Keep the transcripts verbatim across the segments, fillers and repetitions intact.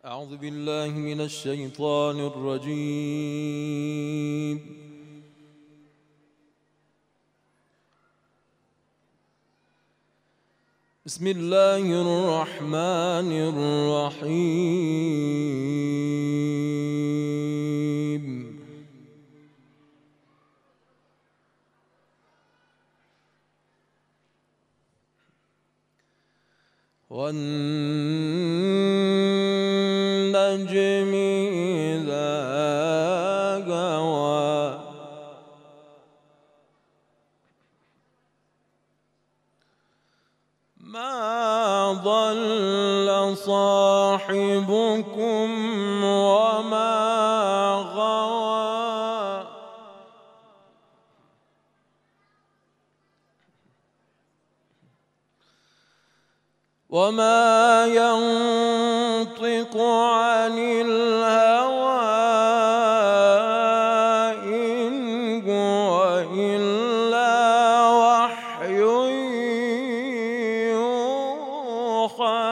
أعوذ بالله من الشيطان الرجيم. بسم الله الرحمن الرحيم. والنجم إذا هوى ما ضل صاحبكم وما غوى وما ينطق عن الهوى إن هو إلا وحي يوحى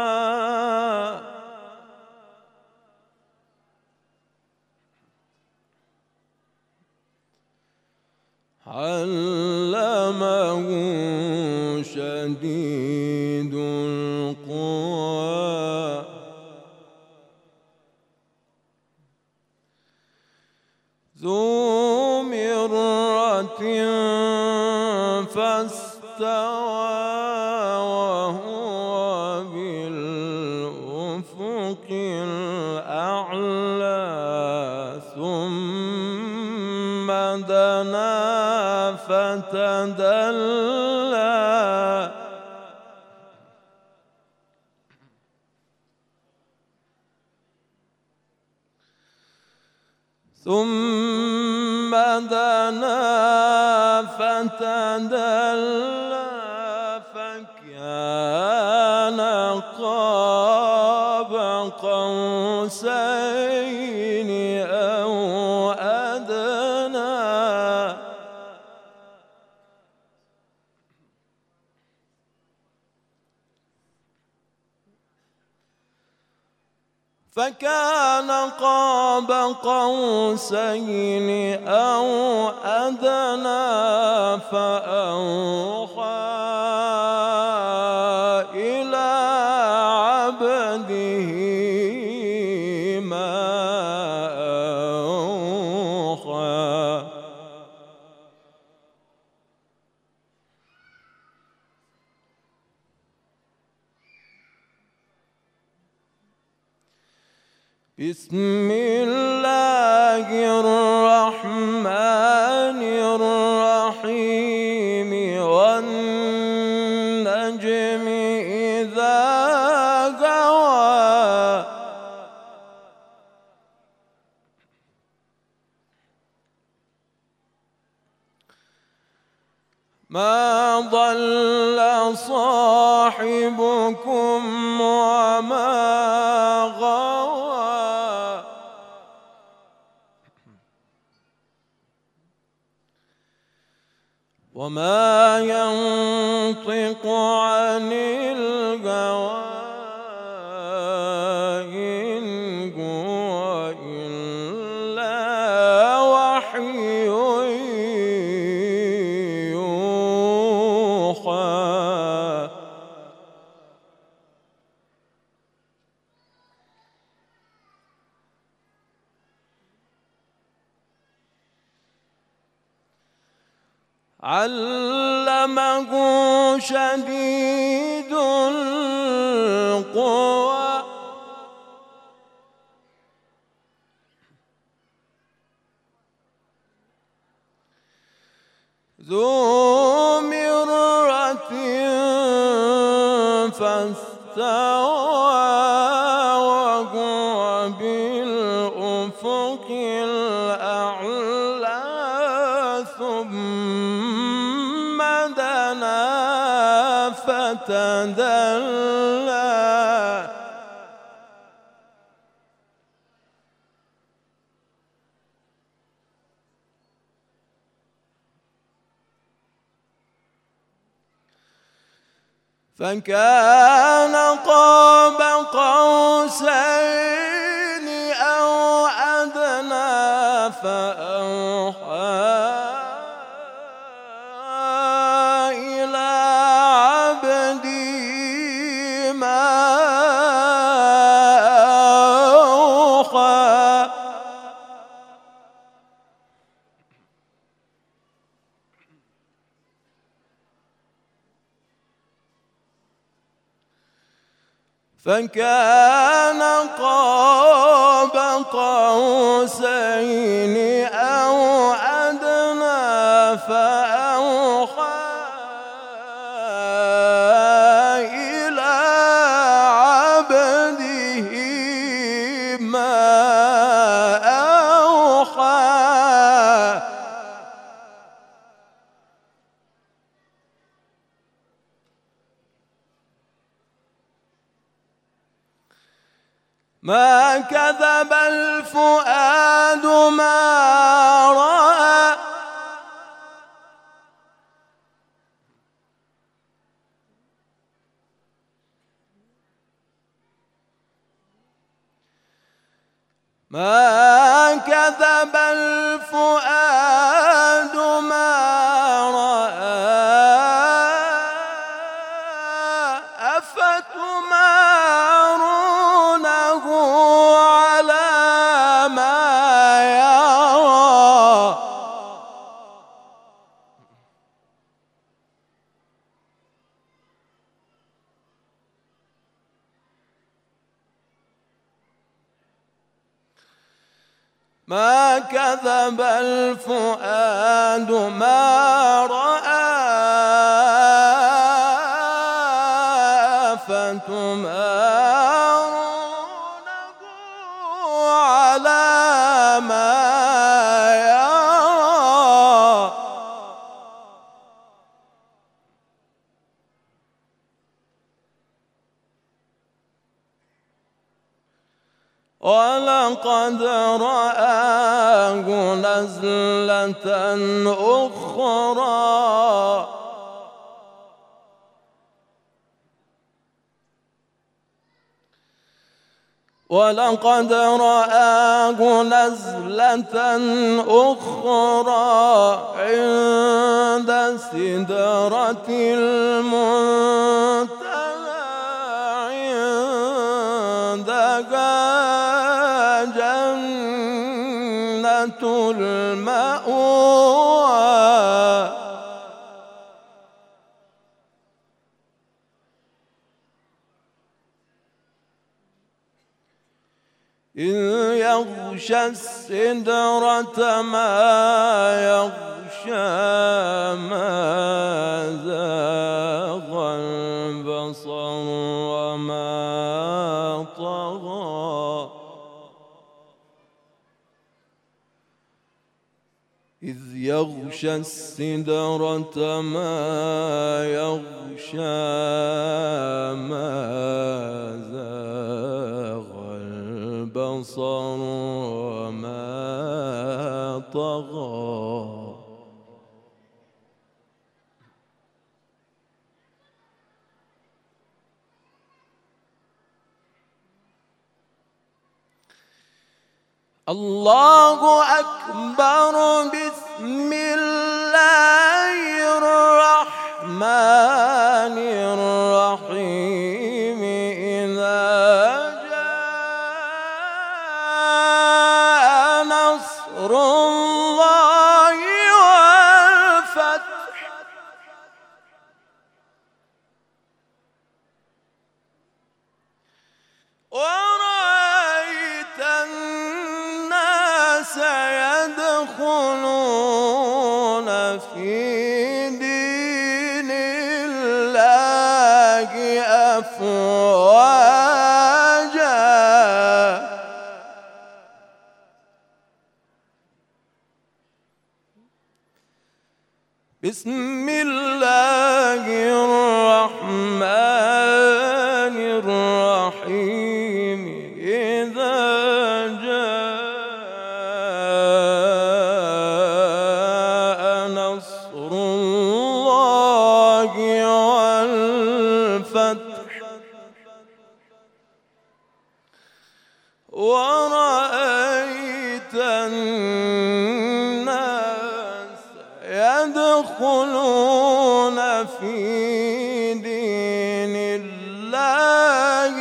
علمه شديد القوى ذو مرة فاستوى وهو بالأفق الأعلى ثم دنا فتدلى ثم دنا فتدلى فكان قاب قوسين أو أدنى فكان قاب قوسين أو أدنى فأوحى إلى عبده ما أوحى بسم الله الرحمن الرحيم والنجم إذا هوى ما ضل صاحبكم وما غوى وما ينطق عن الهوى إن هو إلا وحي يوحى علمه شديد القوى ذو مرة فاستوى وهو بالأفق الأعلى ثم دنا فتدلى فكان قاب قوسين فكان قاب قوسين أو أدنى فأوحى إلى عبده ما أوحى ما كذب الفؤاد ما رأى ما كذب الفؤاد ما رأى أفتمارونه على ما يرى ما كذب الفؤاد ما رأى فتمارونه على ما يرى ولقد رآه نزلة أخرى ولقد رآه نزلة أخرى عند سدرة المنتهى عندها جنة المأوى إذ يغشى السدرة ما يغشى ما زاغ البصر وما طغى إذ يغشى السدرة ما يغشى ما زاغ البصر وما طغى الله أكبر بسم الله الرحمن الرحيم إذا جاء نصر الله والفتح ورأيت الناس يدخلون في دين الله أفواجا بسم الله الرحمن الرحيم إذا جاء نصر الله والفتح ورأيت الناس يدخلون في دين الله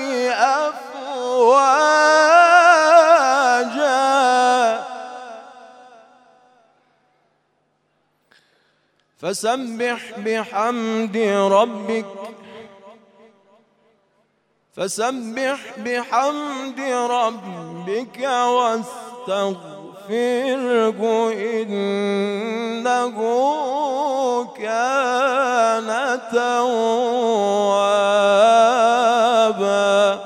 أفواجا فسبح بحمد ربك فسبح بحمد ربك واستغفره إنه كان توابا.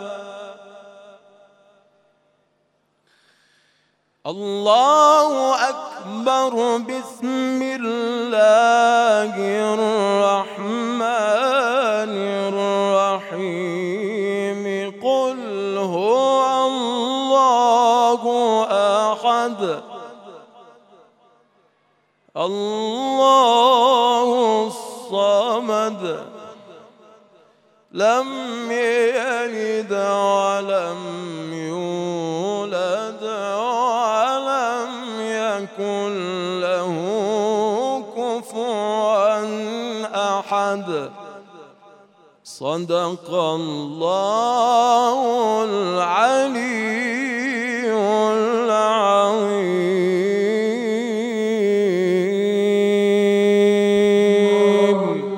الله أكبر. بسم الله الرحمن الرحيم. قل هو الله أحد الله الصمد لم يلد ولم يولد ولم يكن له كفوا أحد. صدق الله